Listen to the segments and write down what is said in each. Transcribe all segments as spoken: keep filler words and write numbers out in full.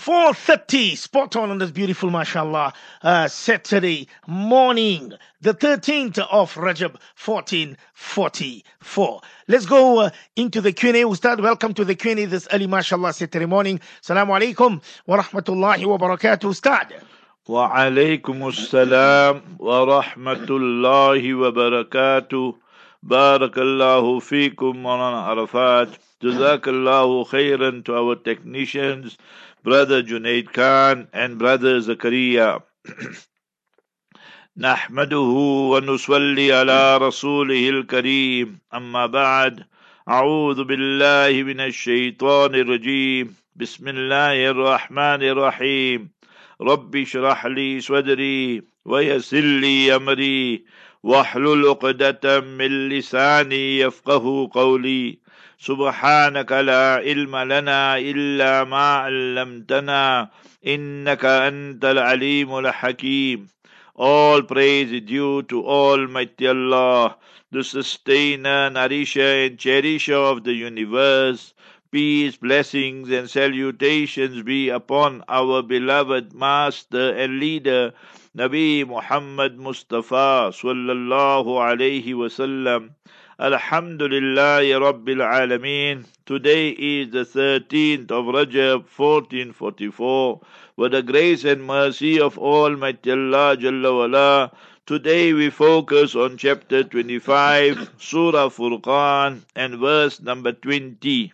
four thirty, spot on on this beautiful, mashallah, uh, Saturday morning, the thirteenth of Rajab, fourteen forty-four. Let's go uh, into the Q and A. Ustad, welcome to the Q and A this early, mashallah, Saturday morning. Assalamu alaikum wa rahmatullahi wa barakatuh, Ustad. وعليكم السلام ورحمة الله وبركاته. بارك الله فيكم Maulana Arafat. Jazakallahu khairan to our technicians, Brother Junaid Khan and Brother Zakaria. نحمده ونصلي على رسوله الكريم أما بعد أعوذ بالله من الشيطان الرجيم بسم الله الرحمن الرحيم رب اشرح لي صدري ويسر لي أمري واحلل عقدة من لساني يفقه قولي سبحانك لا علم لنا إلا ما علمتنا إنك أنت العليم الحكيم. All praise is due to Almighty Allah, the sustainer, nourisher and cherisher of the universe. Peace, blessings and salutations be upon our beloved master and leader, Nabi Muhammad Mustafa sallallahu alayhi wasallam. Alhamdulillahi Rabbil Alameen. Today is the thirteenth of Rajab, fourteen forty-four. With the grace and mercy of Almighty Allah Jalla wala, today we focus on chapter twenty-five, Surah Furqan, and verse number twenty.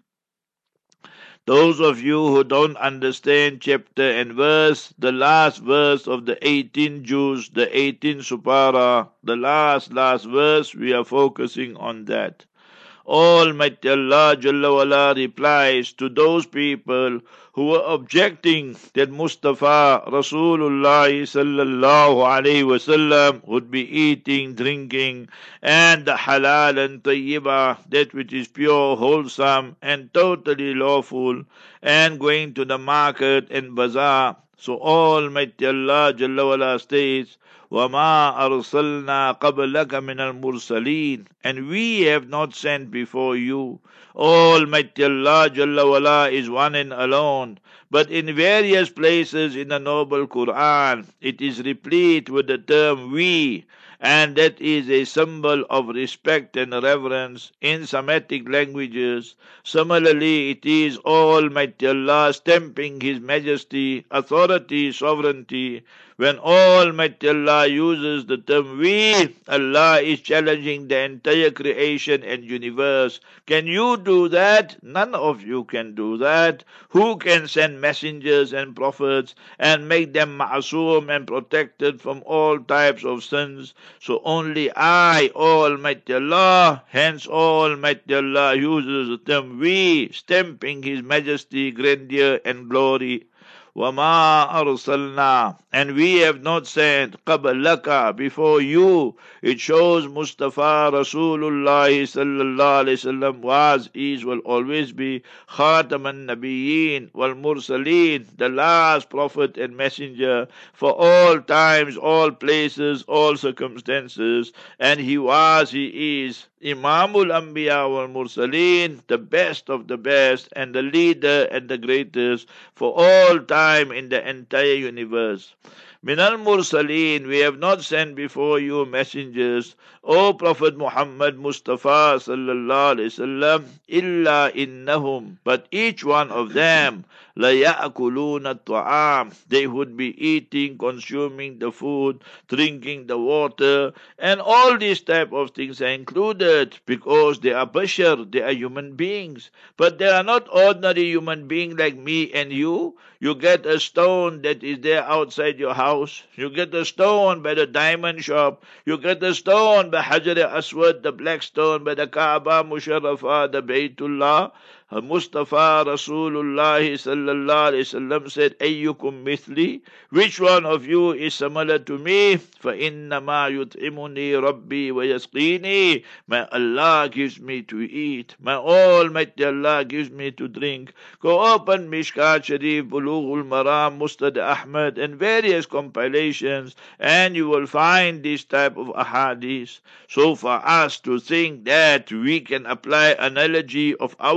Those of you who don't understand chapter and verse, the last verse of the eighteen Juz, the eighteenth Supara, the last, last verse, we are focusing on that. Almighty Allah Jalla wala replies to those people who were objecting that Mustafa Rasulullah sallallahu alayhi wasallam would be eating, drinking, and the halal and tayyibah, that which is pure, wholesome, and totally lawful, and going to the market and bazaar. So Almighty Allah Jalla wala states, وَمَا أَرْسَلْنَا قَبْلَكَ مِنَ الْمُرْسَلِينَ, and we have not sent before you. Almighty Allah Jalla wala is one and alone, but in various places in the noble Quran, it is replete with the term we, and that is a symbol of respect and reverence in Semitic languages. Similarly, it is Almighty Allah stamping His majesty, authority, sovereignty. When Almighty Allah uses the term we, Allah is challenging the entire creation and universe. Can you do that? None of you can do that. Who can send messengers and prophets and make them ma'asum and protected from all types of sins? So only I, Almighty Allah, hence Almighty Allah uses the term we, stamping His majesty, grandeur and glory. وَمَا أَرْسَلْنَا, and we have not sent قَبْلَكَ, before you. It shows Mustafa Rasulullah sallallahu alayhi wasallam was, is, will always be Khatam al-Nabiyyin wal-Mursaleen, the last prophet and messenger for all times, all places, all circumstances. And he was, he is Imamul Anbiya wal Mursaleen, the best of the best, and the leader and the greatest for all time in the entire universe. Minal Mursaleen, we have not sent before you messengers, O Prophet Muhammad Mustafa sallallahu alaihi wasallam, illa innahum, but each one of them, la ya'kuluna at-ta'am, they would be eating, consuming the food, drinking the water, and all these type of things are included because they are bashar, they are human beings. But they are not ordinary human beings like me and you. You get a stone that is there outside your house. You get a stone by the diamond shop. You get a stone by Hajar al-Aswad, the black stone, by the Kaaba Musharrafah, the Baytullah. Mustafa Rasulullah sallallahu alayhi wasallam said, Ayyukum mithli, which one of you is similar to me? فَإِنَّمَا يُطْعِمُنِي رَبِّي وَيَسْقِينِي, my Allah gives me to eat, my Almighty Allah gives me to drink. Go open Mishkat Sharif, Bulughul Maram, Mustad Ahmad, and various compilations, and you will find this type of ahadith. So for us to think that we can apply analogy of ourselves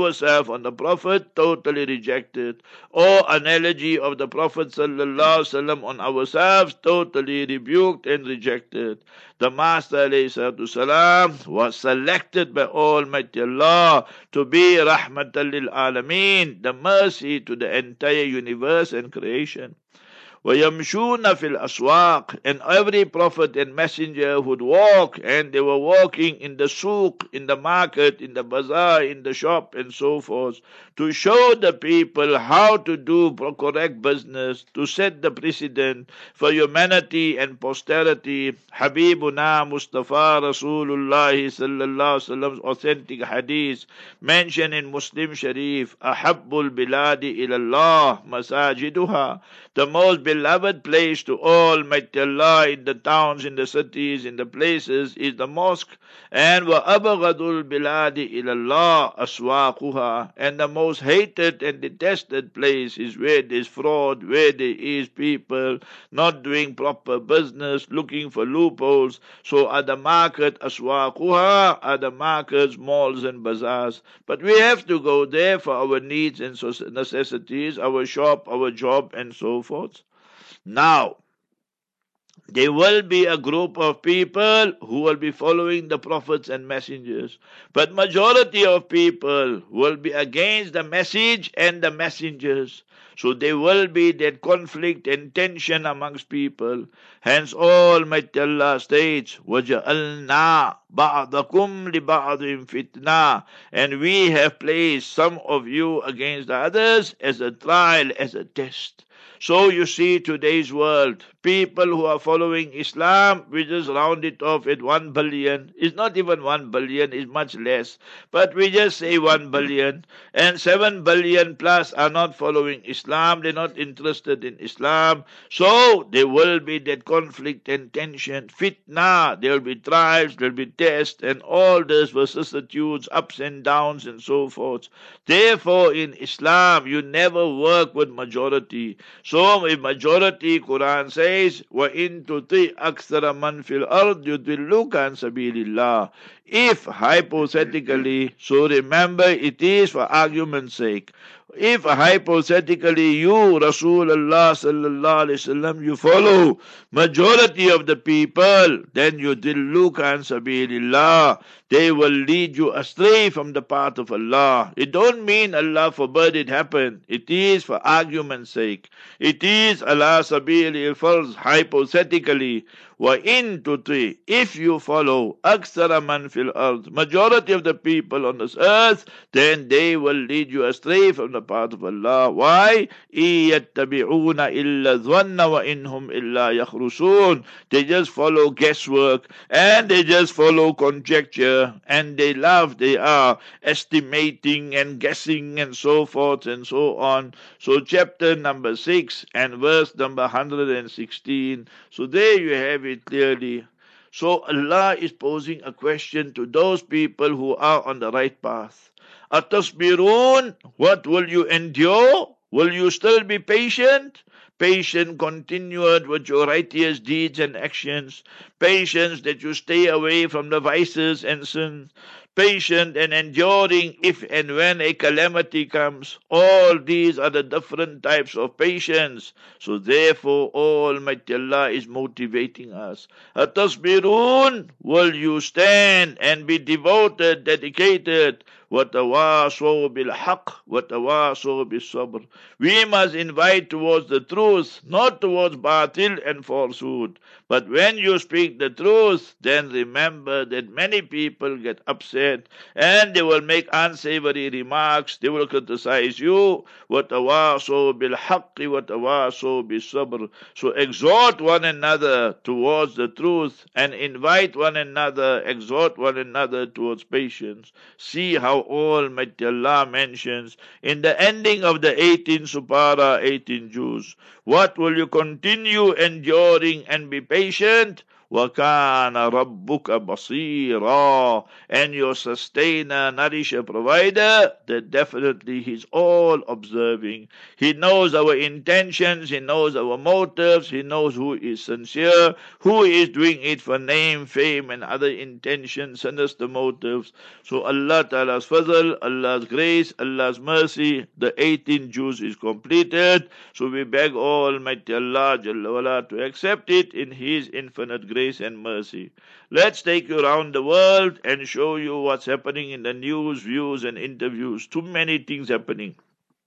have on the Prophet, totally rejected. Or analogy of the Prophet sallallahu alaihi wasallam on ourselves, totally rebuked and rejected. The Master alayhi was selected by Almighty Allah to be Rahmatan lil Alameen, the mercy to the entire universe and creation. وَيَمْشُونَ فِي الْأَسْوَاقِ, and every prophet and messenger would walk, and they were walking in the souk, in the market, in the bazaar, in the shop, and so forth, to show the people how to do correct business, to set the precedent for humanity and posterity. Habibuna Mustafa Rasulullah sallallahu alaihi wasallam's authentic hadith mentioned in Muslim Sharif, Ahabbul biladi ilallah masajiduha, the most beloved place to Almighty Allah in the towns, in the cities, in the places is the mosque. And wa abghadul biladi ilallah aswaquha, and the most hated and detested place is where there is fraud, where there is people not doing proper business, looking for loopholes. So are the market aswaquha, are the markets, malls and bazaars. But we have to go there for our needs and necessities, our shop, our job and so forth. Now, there will be a group of people who will be following the prophets and messengers. But majority of people will be against the message and the messengers. So there will be that conflict and tension amongst people. Hence Almighty Allah states, وَجَعَلْنَا بَعْضَكُمْ لِبَعْضٍ فِتْنَةً, and we have placed some of you against the others as a trial, as a test. So you see today's world, people who are following Islam, we just round it off at one billion. It's not even one billion, it's much less. But we just say one billion. And seven billion plus are not following Islam, they're not interested in Islam. So there will be that conflict and tension, fitna, there will be trials, there will be tests, and all those vicissitudes, ups and downs and so forth. Therefore in Islam, you never work with majority. So if majority, Quran says, وَإِن تُطِعْ أَكْثَرَ مَنْ فِي الْأَرْضِ يُضِلُّكَ عَنْ سَبِيلِ اللَّهِ. If hypothetically, so remember it is for argument's sake. If hypothetically you, Rasulullah sallallahu alaihi wasallam, you follow majority of the people, then you dilluka an sabilillah. They will lead you astray from the path of Allah. It don't mean Allah forbid it happen. It is for argument's sake. It is ala sabili al-farz, hypothetically. Wa in tuti, if you follow aksara man fil ard, majority of the people on this earth, then they will lead you astray from the path of Allah. Why? Iyattabi'una illa dhanna wa inhum illa yakhrusun. They just follow guesswork and they just follow conjecture, and they love, they are estimating and guessing and so forth and so on. So chapter number six and verse number one hundred sixteen. So there you have it clearly. So Allah is posing a question to those people who are on the right path. Atasbirun, what will you endure? Will you still be patient? Patient continued with your righteous deeds and actions. Patience that you stay away from the vices and sins. Patient and enduring if and when a calamity comes. All these are the different types of patience. So therefore Almighty Allah is motivating us. Atasbirun, will you stand and be devoted, dedicated? وَتَوَاصَوْا بِالْحَقِّ وَتَوَاصَوْا بِالصَّبْرِ. We must invite towards the truth, not towards batil and falsehood. But when you speak the truth, then remember that many people get upset and they will make unsavory remarks. They will criticize you. وَتَوَاصَوْا بِالْحَقِّ وَتَوَاصَوْا بِالصَّبْرِ. So exhort one another towards the truth and invite one another, exhort one another towards patience. See how Almighty Allah mentions in the ending of the eighteenth Supara, eighteen Juz. What will you continue enduring and be patient? وَكَانَ رَبُّكَ بَصِيرًا. And your sustainer, nourisher, provider, that definitely He's all observing. He knows our intentions, He knows our motives, He knows who is sincere, who is doing it for name, fame, and other intentions, sinister motives. So Allah Ta'ala's fazl, Allah's grace, Allah's mercy, the eighteen juz is completed. So we beg Almighty Allah Jalla wala to accept it in His infinite grace and mercy. Let's take you around the world and show you what's happening in the news, views, and interviews. Too many things happening.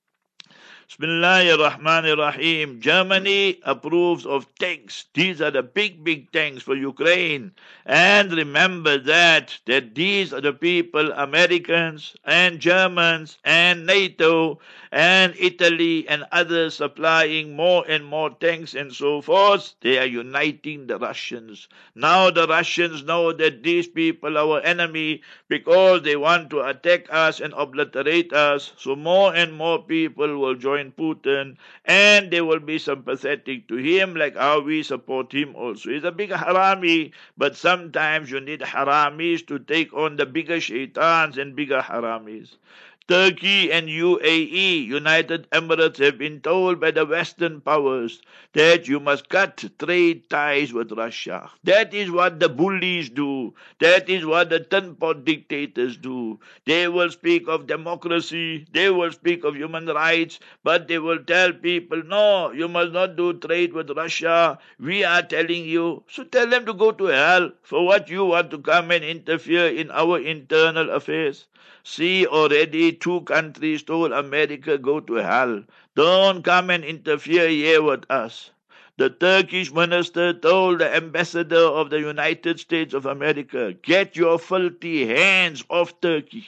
Bismillahir Rahmanir Rahim. Germany approves of tanks. These are the big, big tanks for Ukraine. And remember that, that these are the people, Americans and Germans and NATO and Italy and others supplying more and more tanks and so forth. They are uniting the Russians. Now the Russians know that these people are our enemy because they want to attack us and obliterate us. So more and more people will join Putin, and they will be sympathetic to him like how we support him also. He's a big harami, but sometimes you need haramis to take on the bigger shaitans and bigger haramis. Turkey and U A E, United Emirates, have been told by the Western powers that you must cut trade ties with Russia. That is what the bullies do. That is what the tin-pot dictators do. They will speak of democracy, they will speak of human rights, but they will tell people, no, you must not do trade with Russia. We are telling you. So tell them to go to hell for what you want to come and interfere in our internal affairs. See, already two countries told America, go to hell. Don't come and interfere here with us. The Turkish minister told the ambassador of the United States of America, get your filthy hands off Turkey.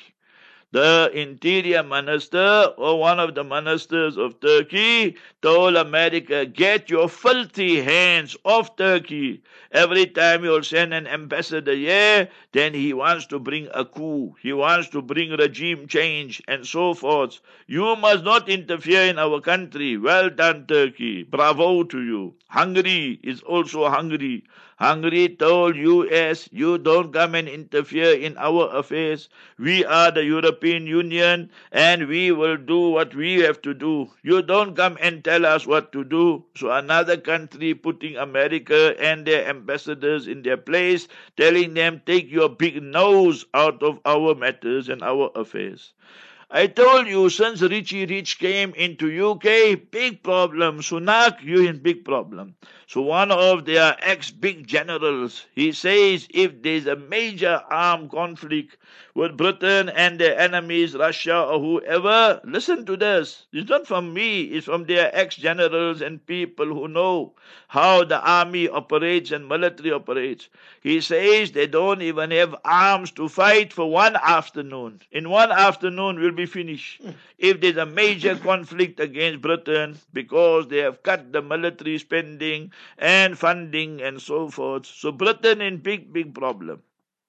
The interior minister or one of the ministers of Turkey told America, get your filthy hands off Turkey. Every time you'll send an ambassador here, then he wants to bring a coup. He wants to bring regime change and so forth. You must not interfere in our country. Well done, Turkey. Bravo to you. Hungary is also hungry. Hungary told U S, you don't come and interfere in our affairs. We are the European Union and we will do what we have to do. You don't come and tell us what to do. So another country putting America and their ambassadors in their place, telling them, take your big nose out of our matters and our affairs. I told you, since Richie Rich came into U K, big problem. Sunak, you in big problem. So one of their ex-big generals, he says if there's a major armed conflict with Britain and their enemies, Russia or whoever, listen to this. It's not from me, it's from their ex-generals and people who know how the army operates and military operates. He says they don't even have arms to fight for one afternoon. In one afternoon we'll be finished. If there's a major conflict against Britain because they have cut the military spending and funding and so forth. So Britain in big, big problem.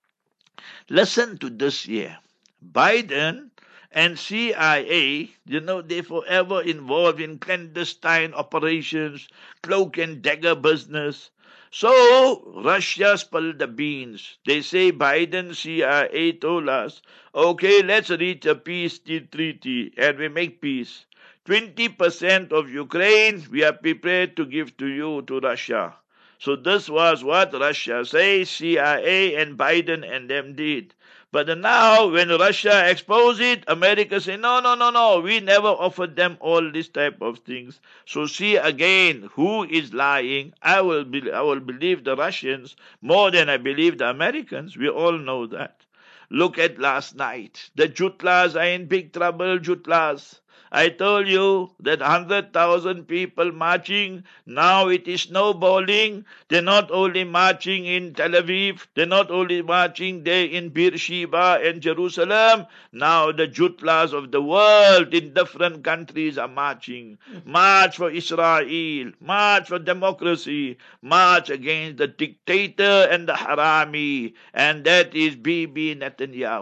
Listen to this here. Biden and C I A, you know, they forever involved in clandestine operations, cloak and dagger business. So Russia spilled the beans. They say Biden, C I A told us, okay, let's reach a peace treaty and we make peace. twenty percent of Ukraine we are prepared to give to you, to Russia. So this was what Russia says, C I A and Biden and them did. But now when Russia exposed it, America say, no, no, no, no, we never offered them all this type of things. So see again, who is lying? I will, be, I will believe the Russians more than I believe the Americans. We all know that. Look at last night. The Jutlas are in big trouble, Jutlas. I told you that one hundred thousand people marching, now it is snowballing. They're not only marching in Tel Aviv, they're not only marching there in Beersheba and Jerusalem, now the Jutlas of the world in different countries are marching. March for Israel, march for democracy, march against the dictator and the harami, and that is Bibi Netanyahu.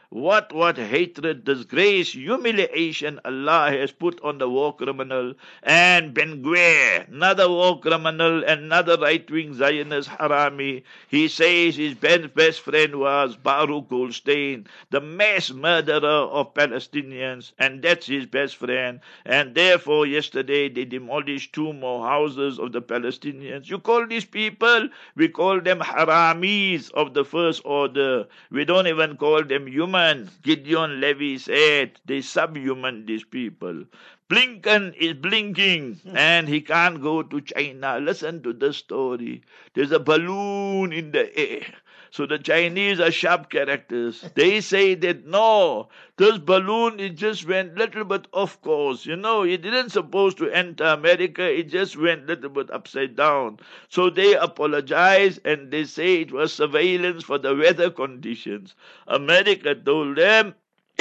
What, what hatred, disgrace, humiliation Allah has put on the war criminal. And Ben Gvir, another war criminal, another right-wing Zionist harami. He says his best, best friend was Baruch Goldstein, the mass murderer of Palestinians, and that's his best friend. And therefore, yesterday they demolished two more houses of the Palestinians. You call these people, we call them haramis of the first order. We don't even call them human. Gideon Levy said they subhuman, these people. Blinken is blinking and he can't go to China. Listen to the story. There's a balloon in the air. So the Chinese are sharp characters. They say that no, this balloon, it just went little bit off course. You know, it didn't supposed to enter America. It just went little bit upside down. So they apologize and they say it was surveillance for the weather conditions. America told them,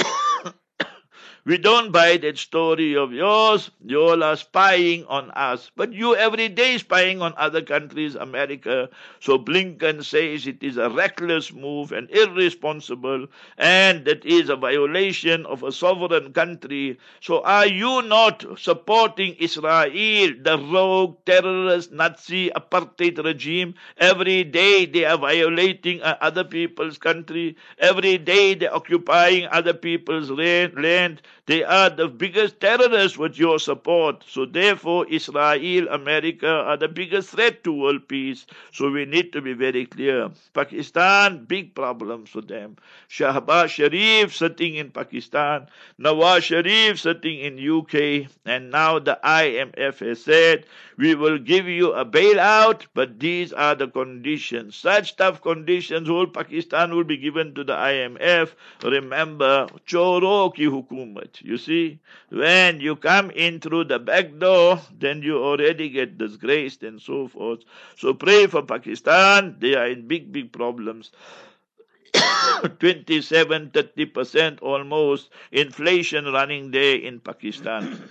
we don't buy that story of yours. You all are spying on us. But you every day spying on other countries, America. So Blinken says it is a reckless move and irresponsible, and that is a violation of a sovereign country. So are you not supporting Israel, the rogue, terrorist, Nazi, apartheid regime? Every day they are violating other people's country. Every day they are occupying other people's land. They are the biggest terrorists with your support. So therefore, Israel, America are the biggest threat to world peace. So we need to be very clear. Pakistan, big problems for them. Shahbaz Sharif sitting in Pakistan. Nawaz Sharif sitting in U K. And now the I M F has said, we will give you a bailout, but these are the conditions. Such tough conditions, whole Pakistan will be given to the I M F. Remember, choro ki hukumat. You see, when you come in through the back door, then you already get disgraced and so forth. So pray for Pakistan. They are in big, big problems. twenty-seven, thirty percent almost inflation running there in Pakistan.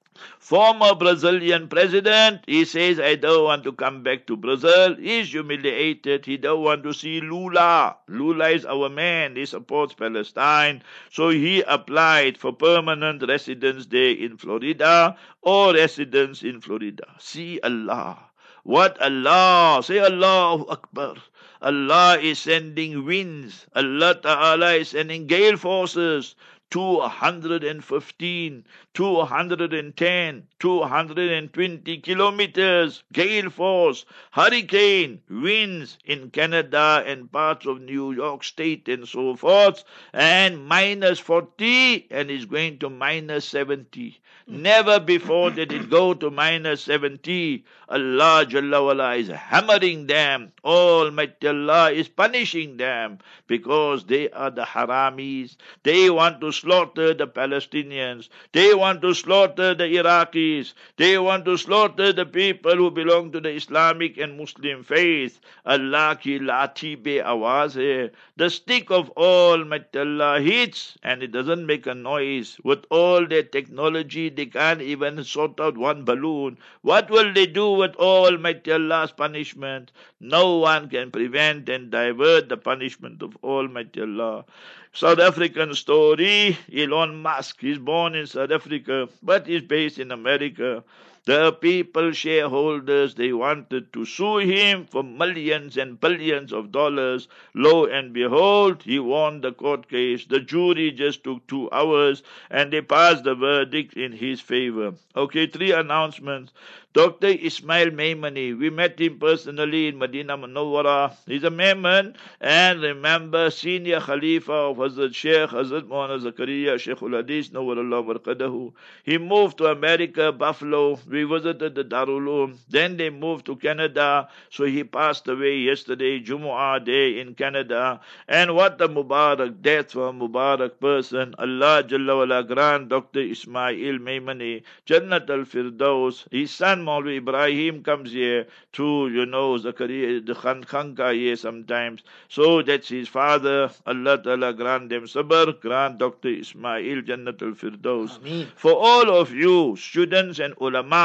Former Brazilian president, he says, I don't want to come back to Brazil. He's humiliated. He don't want to see Lula. Lula is our man. He supports Palestine. So he applied for permanent residence there in Florida or residence in Florida. See Allah. What Allah? Say Allahu Akbar. Allah is sending winds. Allah Ta'ala is sending gale forces. two hundred fifteen, two hundred ten, two hundred twenty kilometers, gale force, hurricane, winds in Canada and parts of New York State and so forth, and minus forty, and it's going to minus seventy. Never before did it go to minus seventy. Allah Jalla wala is hammering them. Almighty Allah is punishing them because they are the haramis. They want to slaughter the Palestinians. They want to slaughter the Iraqis. They want to slaughter the people who belong to the Islamic and Muslim faith. Allah ki lati be awaz hai. The stick of Almighty Allah hits and it doesn't make a noise. With all their technology, they can't even sort out one balloon. What will they do with Almighty Allah's punishment? No one can prevent and divert the punishment of Almighty Allah. South African story, Elon Musk. He's born in South Africa, but he's based in America. The people, shareholders, they wanted to sue him for millions and billions of dollars. Lo and behold, he won the court case. The jury just took two hours and they passed the verdict in his favor. Okay, three announcements. Doctor Ismail Maimani, we met him personally in Medina Munawwara. He's a Maiman, and remember, senior Khalifa of Hazrat Sheikh, Hazrat Muhammad Zakaria, Sheikhul Hadith, Nawwarallah Barqadahu. He moved to America, Buffalo. We visited the Darul Uloom. Then they moved to Canada, so he passed away yesterday, Jumu'ah Day in Canada. And what a Mubarak death for a Mubarak person. Allah Jalla wala grant Doctor Ismail Maimani, Jannat al-Firdaus. His son Maulvi Ibrahim comes here to, you know, Zakaria, the Khan Khanka here sometimes. So that's his father. Allah Ta'ala grant them sabr, grant Doctor Ismail Jannat al-Firdaus. For all of you, students and ulama,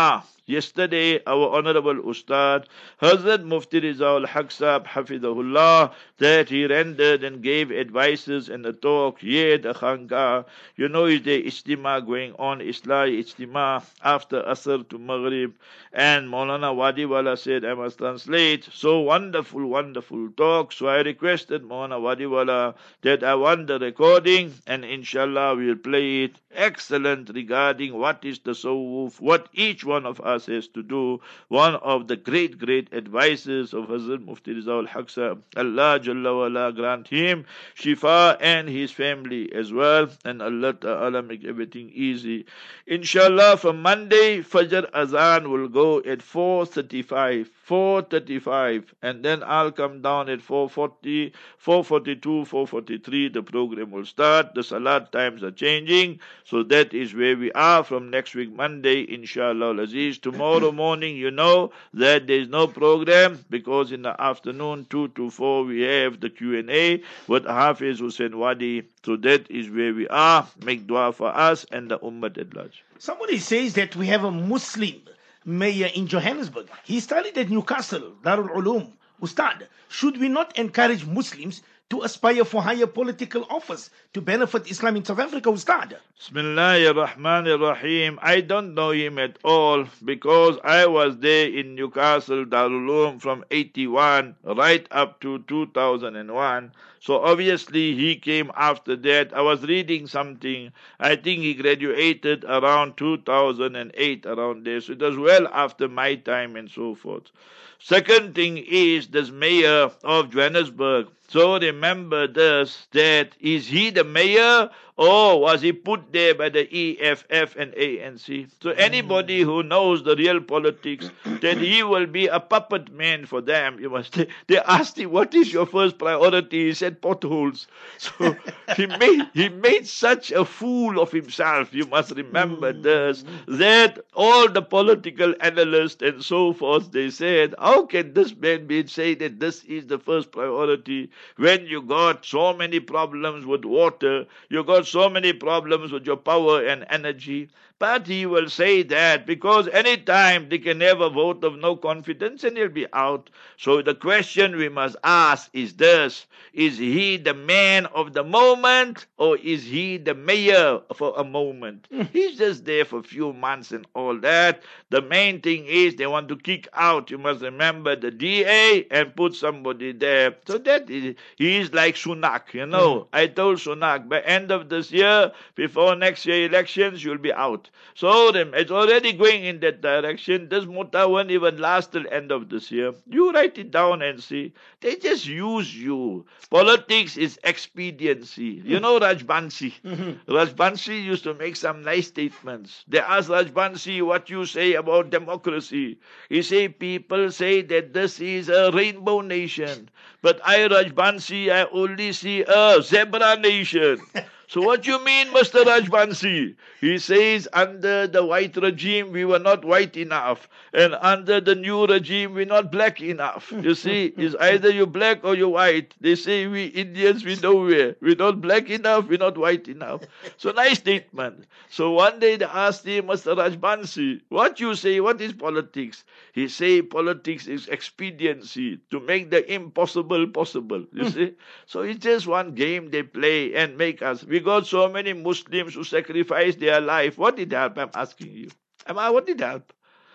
yesterday, our Honorable Ustad, Hazrat Mufti Rizal Haq Sahab, Hafidahullah, that he rendered and gave advices and a talk here the Khanqa. You know, is the Ijtima going on, Islahi Ijtima, after Asr to Maghrib. And Maulana Wadiwala said, I must translate. So wonderful, wonderful talk. So I requested Maulana Wadiwala that I want the recording, and inshallah we'll play it. Excellent regarding what is the Sawuf, what each one of us has to do. One of the great, great advices of Hazrat Mufti Rizal Haq Sahab. Allah Jalla wala grant him Shifa and his family as well. And Allah Ta'ala make everything easy. Inshallah, from Monday, Fajr Azan will go at four thirty-five. four thirty-five. And then I'll come down at four forty, four forty-two, four forty-three. The program will start. The Salat times are changing. So that is where we are from next week, Monday, inshallah Aziz. Tomorrow morning, you know that there is no program because in the afternoon, two to four, we have the Q and A with Hafiz Hussain Wadi. So that is where we are. Make dua for us and the Ummah at large. Somebody says that we have a Muslim mayor in Johannesburg. He studied at Newcastle, Darul Uloom. Ustad, should we not encourage Muslims to aspire for higher political office to benefit Islam in South Africa, Ustad? Bismillahir Rahmanir Rahim. I don't know him at all because I was there in Newcastle, Darul Uloom from eighty-one right up to two thousand one. So obviously he came after that. I was reading something. I think he graduated around two thousand eight, around there. So it was well after my time and so forth. Second thing is this mayor of Johannesburg. So remember this, that is he the mayor or was he put there by the E F F and A N C? So anybody who knows the real politics, that he will be a puppet man for them. You must. They asked him, what is your first priority? He said, potholes. So he made, he made such a fool of himself. You must remember this, that all the political analysts and so forth, they said, how can this man be say that this is the first priority? When you got so many problems with water, you got so many problems with your power and energy. But he will say that because any time they can have a vote of no confidence and he'll be out. So the question we must ask is this: is he the man of the moment or is he the mayor for a moment? He's just there for a few months and all that. The main thing is they want to kick out, you must remember, the D A and put somebody there. So that is, he is like Sunak, you know. Mm. I told Sunak, by end of this year, before next year elections, you'll be out. So it's already going in that direction. This Mutta won't even last till end of this year. You write it down and see. They just use you. Politics is expediency. You know Rajbansi. Mm-hmm. Rajbansi used to make some nice statements. They asked Rajbansi, what you say about democracy? He say, people say that this is a rainbow nation. But I, Rajbansi, I only see a zebra nation. So what you mean, Mister Rajbansi? He says, under the white regime, we were not white enough. And under the new regime, we're not black enough. You see, it's either you're black or you're white. They say we Indians, we nowhere. We're not black enough, we're not white enough. So nice statement. So one day they asked him, Mister Rajbansi, what you say, what is politics? He say politics is expediency, to make the impossible possible. You see? So it's just one game they play and make us. We got so many Muslims who sacrifice their life. What did help? I'm asking you. Am I, what did help?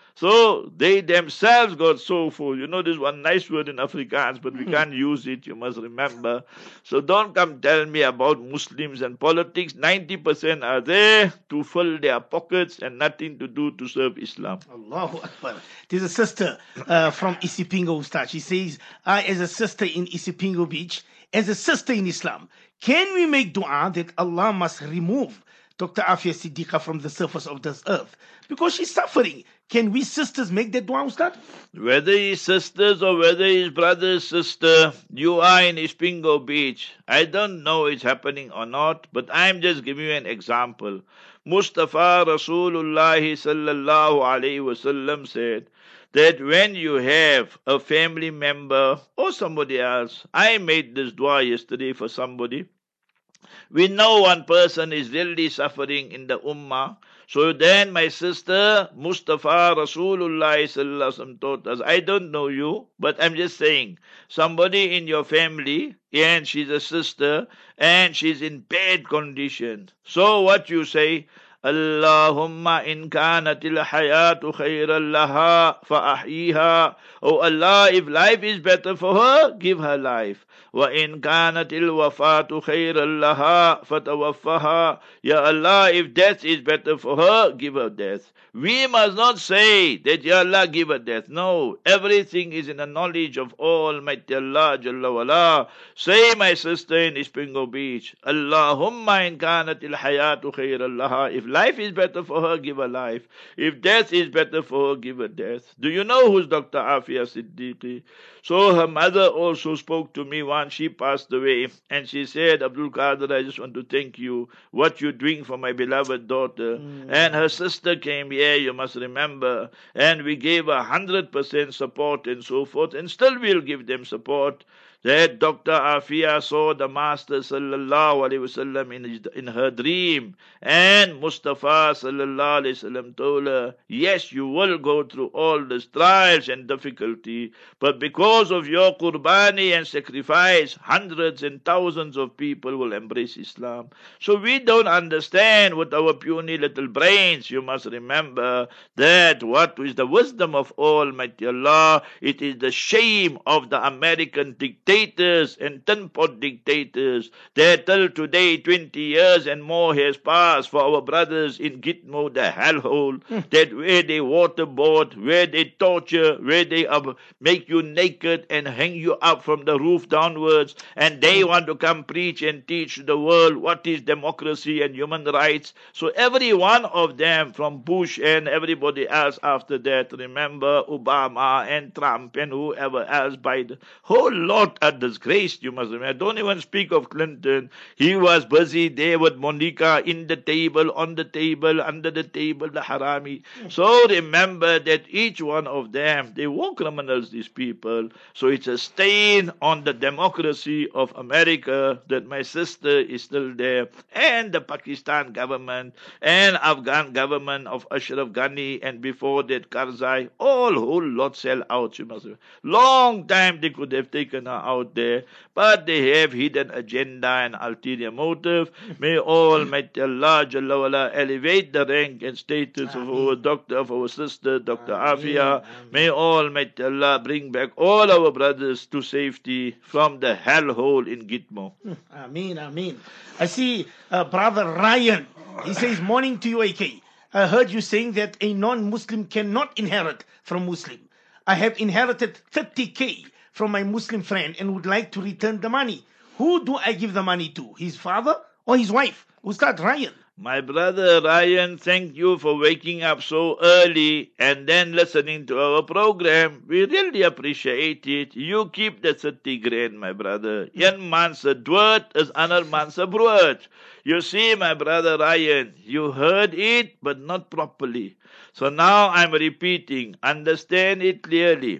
So they themselves got so full. You know, there's one nice word in Afrikaans, but we can't use it. You must remember. So don't come tell me about Muslims and politics. ninety percent are there to fill their pockets and nothing to do to serve Islam. Allahu Akbar. There's a sister uh, from Isipingo Ustad. She says, I, as a sister in Isipingo Beach, as a sister in Islam, can we make dua that Allah must remove Doctor Afia Siddiqa from the surface of this earth? Because she's suffering. Can we sisters make that dua, Ustad? Whether he's sisters or whether he's brother's sister, you are in Isipingo Beach. I don't know it's happening or not, but I'm just giving you an example. Mustafa Rasulullah sallallahu alayhi wasallam said that when you have a family member or somebody else, I made this dua yesterday for somebody. We know one person is really suffering in the ummah. So then my sister, Mustafa Rasulullah sallallahu alaihi wasallam taught us, I don't know you, but I'm just saying, somebody in your family, and she's a sister, and she's in bad condition. So what you say, Allahumma in kanatil hayatu khayran laha fa'ahyiha. Oh Allah, if life is better for her, give her life. Wa in kanatil wafatu khayran laha fatawaffaha. Ya Allah, if death is better for her, give her death. We must not say that Ya Allah give her death. No, everything is in the knowledge of Almighty Allah Jalla wala. Say, my sister in Ispingo Beach, Allahumma in kanatil hayatu khayran laha. If life is better for her, give her life. If death is better for her, give her death. Do you know who's Doctor Afia Siddiqui? So her mother also spoke to me once. She passed away, and she said, Abdul Qadir, I just want to thank you, what you're doing for my beloved daughter. Mm. And her sister came here, you must remember, and we gave her one hundred percent support and so forth, and still we'll give them support. That Doctor Afia saw the Master sallallahu alaihi wasallam in, his, in her dream, and Mustafa sallallahu alaihi wasallam told her, yes, you will go through all these trials and difficulty, but because of your qurbani and sacrifice, hundreds and thousands of people will embrace Islam. So we don't understand with our puny little brains. You must remember that what is the wisdom of Almighty Allah, it is the shame of the American dictators and tin-pot dictators that till today, twenty years and more has passed for our brothers in Gitmo, the hellhole, mm. that where they waterboard, where they torture, where they uh, make you naked and hang you up from the roof downwards, and they mm. want to come preach and teach the world what is democracy and human rights. So every one of them, from Bush and everybody else after that, remember Obama and Trump and whoever else, Biden, whole lot are disgraced, you must remember. I don't even speak of Clinton. He was busy there with Monica in the table, on the table, under the table, the harami. So remember that each one of them, they were criminals, these people. So it's a stain on the democracy of America that my sister is still there, and the Pakistan government, and Afghan government of Ashraf Ghani, and before that Karzai, all whole lot sell out, you must remember. Long time they could have taken her out there, but they have hidden agenda and ulterior motive. May Almighty Allah Jalla wala elevate the rank and status Ameen. Of our doctor, of our sister, Doctor Afia. May Almighty Allah bring back all our brothers to safety from the hellhole in Gitmo. Ameen, Ameen. I see uh, Brother Ryan. He says, morning to you, A K. I heard you saying that a non-Muslim cannot inherit from Muslim. I have inherited thirty K from my Muslim friend and would like to return the money. Who do I give the money to? His father or his wife? Ustad Ryan. My brother Ryan, thank you for waking up so early and then listening to our program. We really appreciate it. You keep the thirty grand, my brother. Yan manse dwoord is ander manse brood. You see, my brother Ryan, you heard it, but not properly. So now I'm repeating. Understand it clearly.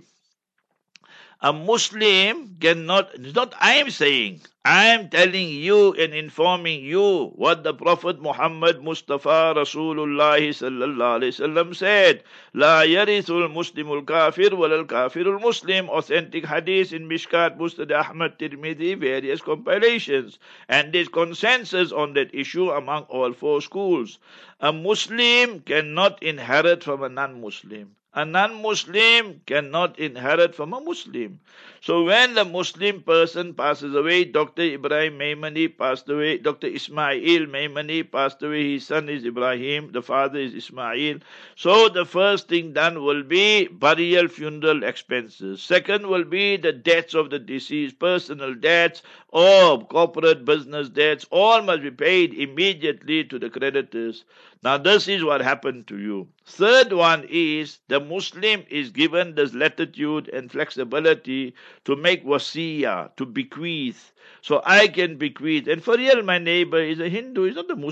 A Muslim cannot, it's not I am saying, I am telling you and informing you what the Prophet Muhammad Mustafa Rasulullah sallallahu alayhi wasallam said. La yarithul muslimul kafir walal kafirul muslim. Authentic hadith in Mishkat, Musnad Ahmad, Tirmidhi, various compilations. And there's consensus on that issue among all four schools. A Muslim cannot inherit from a non-Muslim. A non-Muslim cannot inherit from a Muslim. So when the Muslim person passes away, Doctor Ibrahim Maimani passed away, Doctor Ismail Maimani passed away, his son is Ibrahim, the father is Ismail. So the first thing done will be burial, funeral expenses. Second will be the debts of the deceased, personal debts or corporate business debts, all must be paid immediately to the creditors. Now this is what happened to you. Third one is the Muslim is given this latitude and flexibility to make wasiyah, to bequeath. So I can bequeath. And for real, my neighbor is a Hindu, he's not a Muslim.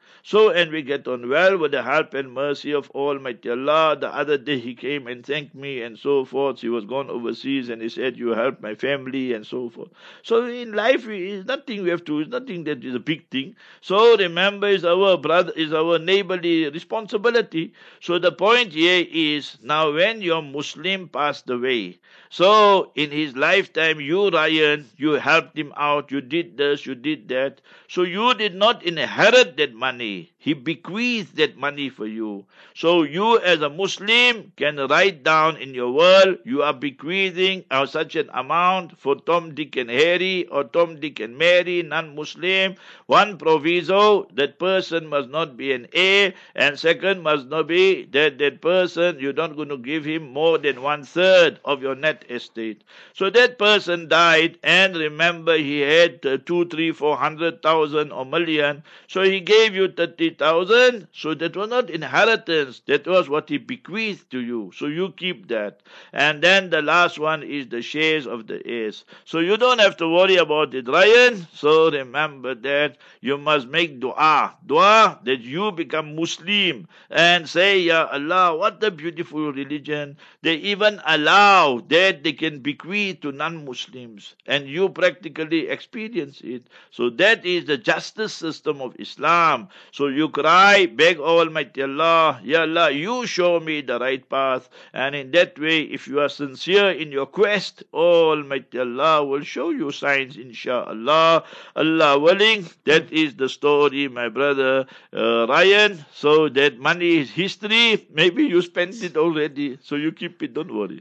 So, and we get on well with the help and mercy of Almighty Allah. The other day he came and thanked me and so forth. He was gone overseas and he said, you helped my family and so forth. So in life, it's nothing we have to, it's nothing that is a big thing. So remember, is our brother, is our neighborly responsibility. So the point here is, now when your Muslim passed away, so in his lifetime, you, Ryan, you helped him out, you did this, you did that. So you did not inherit that money. He bequeathed that money for you. So you as a Muslim can write down in your will, you are bequeathing uh, such an amount for Tom, Dick and Harry or Tom, Dick and Mary, non-Muslim. One proviso, that person must not be an heir, and second must not be that that person, you're not going to give him more than one third of your net estate. So that person died, and remember he had uh, two, three, four hundred thousand or million. So he gave you thirty thousand. So that was not inheritance. That was what he bequeathed to you. So you keep that. And then the last one is the shares of the heirs. So you don't have to worry about it, Ryan. So remember that you must make dua. Dua that you become Muslim and say, Ya Allah, what a beautiful religion. They even allow that they can bequeath to non-Muslims. And you practically experience it. So that is the justice system of Islam. So you cry, beg Almighty Allah, Ya Allah, you show me the right path. And in that way, if you are sincere in your quest, Almighty Allah will show you signs, inshaAllah. Allah willing, that is the story, my brother uh, Ryan. So that money is history. Maybe you spent it already. So you keep it, don't worry.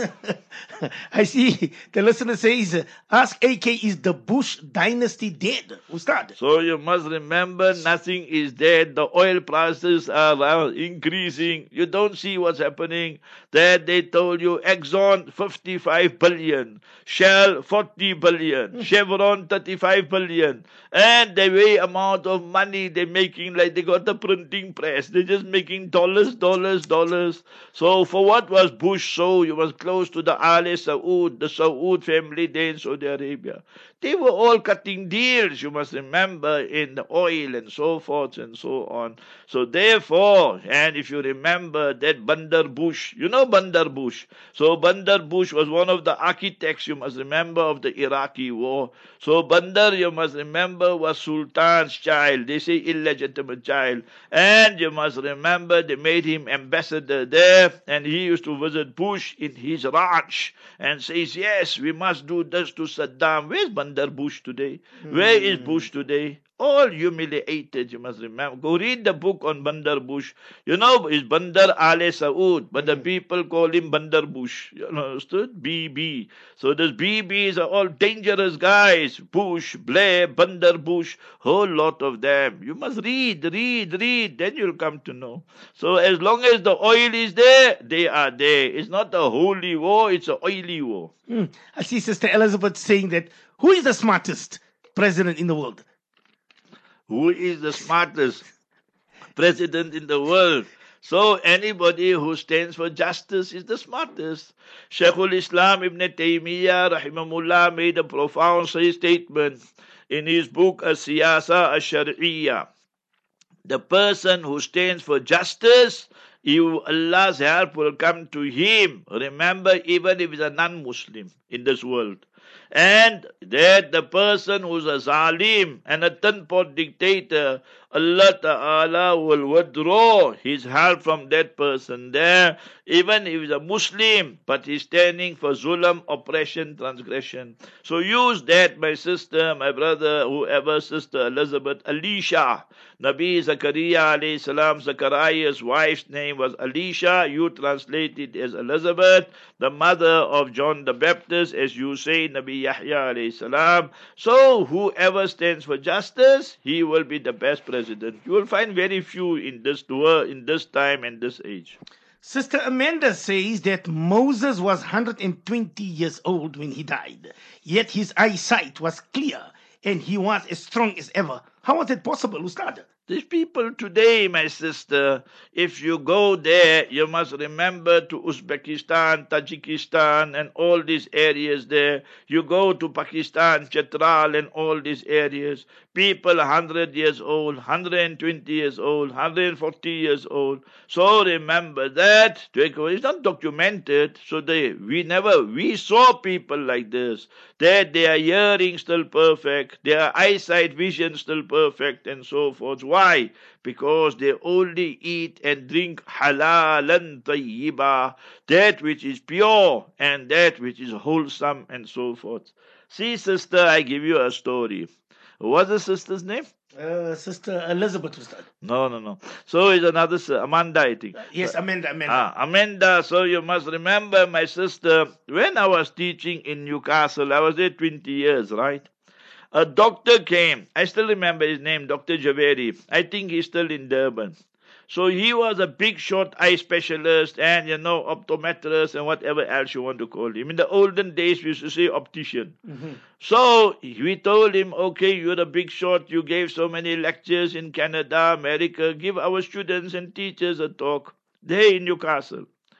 I see the listener says, ask A K, is the Bush dynasty dead? Ustad. So you must remember, nothing is dead. The oil prices are increasing. You don't see what's happening. That they told you Exxon fifty-five billion, Shell forty billion, Chevron thirty-five billion. And the way amount of money they're making, like they got the printing press. They're just making dollars, dollars, dollars. So for what was Bush so? You was close to the Al Saud, the Saud family there in Saudi Arabia. They were all cutting deals, you must remember, in the oil and so forth and so on. So therefore, and if you remember that Bandar Bush, you know Bandar Bush. So Bandar Bush was one of the architects, you must remember, of the Iraqi war. So Bandar, you must remember, was Sultan's child. They say illegitimate child. And you must remember, they made him ambassador there, and he used to visit Bush in his ranch and says, yes, we must do this to Saddam. Where's Bandar Bush today? Where is Bush today? All humiliated, you must remember. Go read the book on Bandar Bush. You know, it's Bandar Al Saud, but the people call him Bandar Bush. You understood? B B. So those B Bs are all dangerous guys. Bush, Blair, Bandar Bush, whole lot of them. You must read, read, read. Then you'll come to know. So as long as the oil is there, they are there. It's not a holy war, it's an oily war. Mm. I see Sister Elizabeth saying that, who is the smartest president in the world? Who is the smartest president in the world? So anybody who stands for justice is the smartest. Shaykhul Islam Ibn Taymiyyah rahimahullah made a profound statement in his book As-Siyasa Ash-Shar'iyya. The person who stands for justice, you, Allah's help will come to him. Remember, even if he's a non-Muslim in this world. And that the person who's a zalim and a tin-pot dictator, Allah Ta'ala will withdraw his help from that person there, even if he's a Muslim, but he's standing for zulm, oppression, transgression. So use that, my sister, my brother, whoever, Sister Elizabeth, Alicia. Nabi Zakaria alayhi salam, Zachariah's wife's name was Alicia. You translate it as Elizabeth, the mother of John the Baptist, as you say, Nabi Yahya alayhi salam. So whoever stands for justice, he will be the best president. You will find very few in this tour, in this time and this age. Sister Amanda says that Moses was one hundred twenty years old when he died, yet his eyesight was clear and he was as strong as ever. How was it possible, Ustad? These people today, my sister, if you go there, you must remember to Uzbekistan, Tajikistan, and all these areas there. You go to Pakistan, Chetral, and all these areas. People one hundred years old, one hundred twenty years old, one hundred forty years old. So remember that. It's not documented. So they, we never, we saw people like this. That their hearing still perfect, their eyesight, vision still perfect, and so forth. Why? Because they only eat and drink halalan tayyiba, that which is pure and that which is wholesome, and so forth. See, sister, I give you a story. What's the sister's name? Uh, Sister Elizabeth Ustad. No, no, no. So is another sister, Amanda, I think. Uh, yes, Amanda, Amanda. Ah, Amanda. So you must remember, my sister, when I was teaching in Newcastle, I was there twenty years, right? A doctor came. I still remember his name, Doctor Javeri. I think he's still in Durban. So he was a big short eye specialist and, you know, optometrist and whatever else you want to call him. In the olden days, we used to say optician. Mm-hmm. So we told him, okay, you're a big shot. You gave so many lectures in Canada, America. Give our students and teachers a talk there in Newcastle.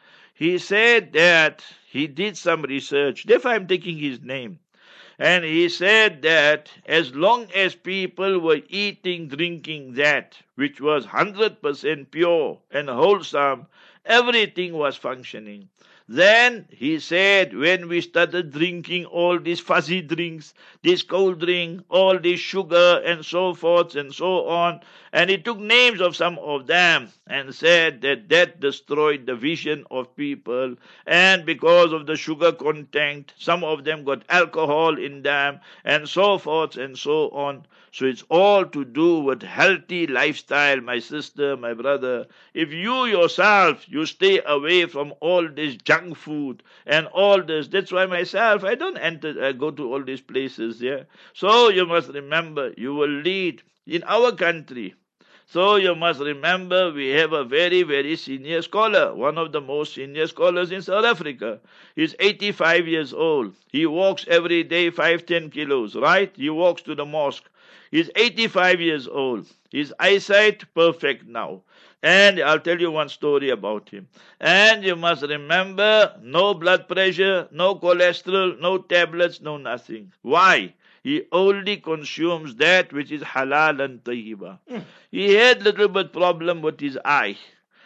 He said that he did some research. Therefore, I'm taking his name. And he said that as long as people were eating, drinking that, which was one hundred percent pure and wholesome, everything was functioning. Then he said when we started drinking all these fuzzy drinks, this cold drink, all this sugar and so forth and so on, and he took names of some of them and said that that destroyed the vision of people, and because of the sugar content, some of them got alcohol in them and so forth and so on. So it's all to do with healthy lifestyle, my sister, my brother. If you yourself, you stay away from all this junk food and all this. That's why myself, I don't enter, I go to all these places, yeah. So you must remember, you will lead in our country. So you must remember, we have a very, very senior scholar, one of the most senior scholars in South Africa. He's eighty-five years old. He walks every day five, ten kilos, right? He walks to the mosque. He's eighty-five years old. His eyesight perfect now. And I'll tell you one story about him. And you must remember, no blood pressure, no cholesterol, no tablets, no nothing. Why? He only consumes that which is halal and tayyiba. Mm. He had little bit problem with his eye.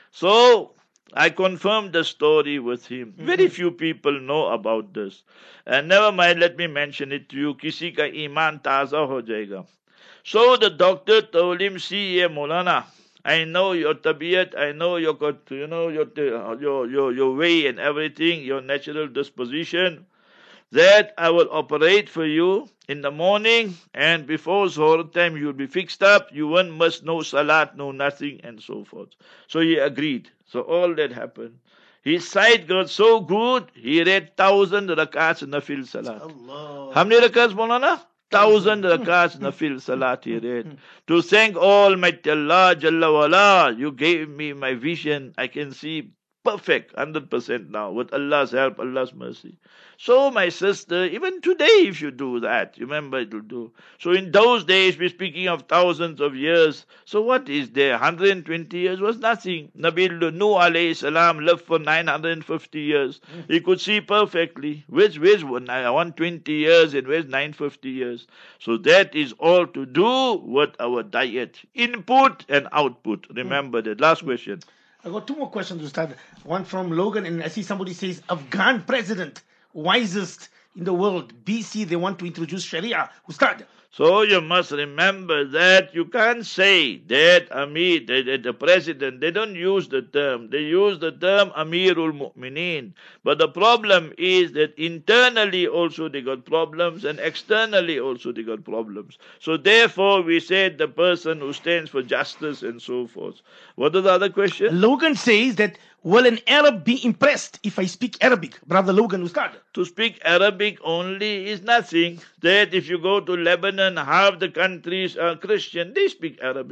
So I confirmed the story with him. Mm-hmm. Very few people know about this. And never mind, let me mention it to you. Kisi ka iman taza ho jayega. So the doctor told him, see here, Maulana, I know your tabiyat, I know your, you know, your, your, your, your way and everything, your natural disposition, that I will operate for you in the morning, and before Zohar time you'll be fixed up, you won't miss no salat, no nothing, and so forth. So he agreed. So all that happened. His sight got so good, he read thousand rakats nafil salat. Allah. How many rakats, Maulana? Thousand rakats nafil salat he read. To thank Almighty Allah Jalla wala, you gave me my vision. I can see perfect, one hundred percent now, with Allah's help, Allah's mercy. So, my sister, even today, if you do that, remember it will do. So, in those days, we're speaking of thousands of years. So, what is there? one hundred twenty years was nothing. Nabi Nuh alayhi salam lived for nine hundred fifty years. He could see perfectly. Where's, where's one hundred twenty years and where's nine hundred fifty years? So, that is all to do with our diet. Input and output. Remember that. Last question. I got two more questions to start. One from Logan, and I see somebody says, Afghan president, wisest in the world. B C, they want to introduce Sharia. Ustad. So you must remember that you can't say that Amir, that the president, they don't use the term. They use the term Amirul Mu'mineen. But the problem is that internally also they got problems and externally also they got problems. So therefore we said the person who stands for justice and so forth. What are the other questions? Logan says that, will an Arab be impressed if I speak Arabic? Brother Logan, Ustad. To speak Arabic only is nothing. That if you go to Lebanon, half the countries are Christian. They speak Arabic.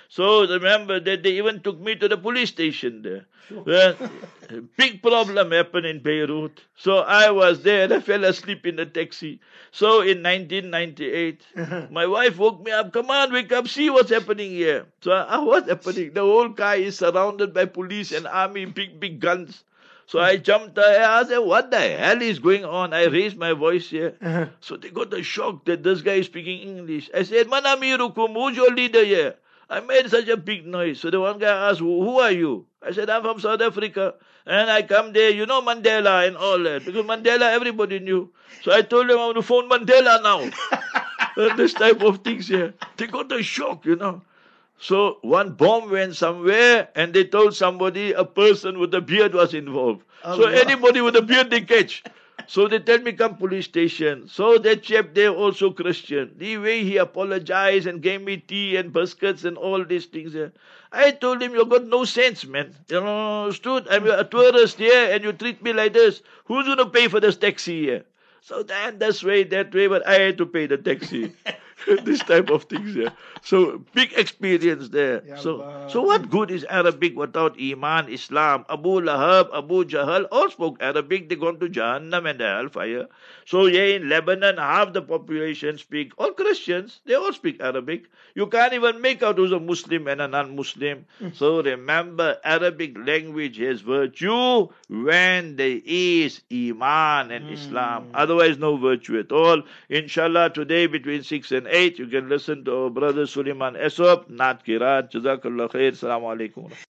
So remember that they even took me to the police station there. Well, big problem happened in Beirut. So I was there and I fell asleep in the taxi. So in nineteen ninety-eight, my wife woke me up. Come on, wake up, see what's happening here. So I, what's happening? The whole car is surrounded by police and army, big, big guns. So I jumped there. I said, what the hell is going on? I raised my voice here. Uh-huh. So they got a shock that this guy is speaking English. I said, Manamirukum, who's your leader here? I made such a big noise. So the one guy asked, who who are you? I said, I'm from South Africa. And I come there, you know Mandela and all that. Because Mandela, everybody knew. So I told them, I want to phone Mandela now. And this type of things here. They got a shock, you know. So one bomb went somewhere and they told somebody a person with a beard was involved. So Allah. anybody with a beard they catch. So they tell me come police station. So that chap there also Christian. The way he apologized and gave me tea and biscuits and all these things there. I told him, you got no sense, man. You know, stood, I'm a tourist here and you treat me like this. Who's going to pay for this taxi here? So then this way, that way, but I had to pay the taxi. This type of things here. So big experience there. Ya So Allah. so what good is Arabic without Iman, Islam? Abu Lahab, Abu Jahl all spoke Arabic. They gone to Jahannam and the hellfire. So here in Lebanon, half the population speak, all Christians, they all speak Arabic. You can't even make out who's a Muslim and a non-Muslim. So remember, Arabic language has virtue when there is Iman and Islam. Otherwise, no virtue at all. Inshallah, today between six and eight, you can listen to our brother Suleiman Esop, Naat Kirat. Jazakallah khair. Assalamu alaikum.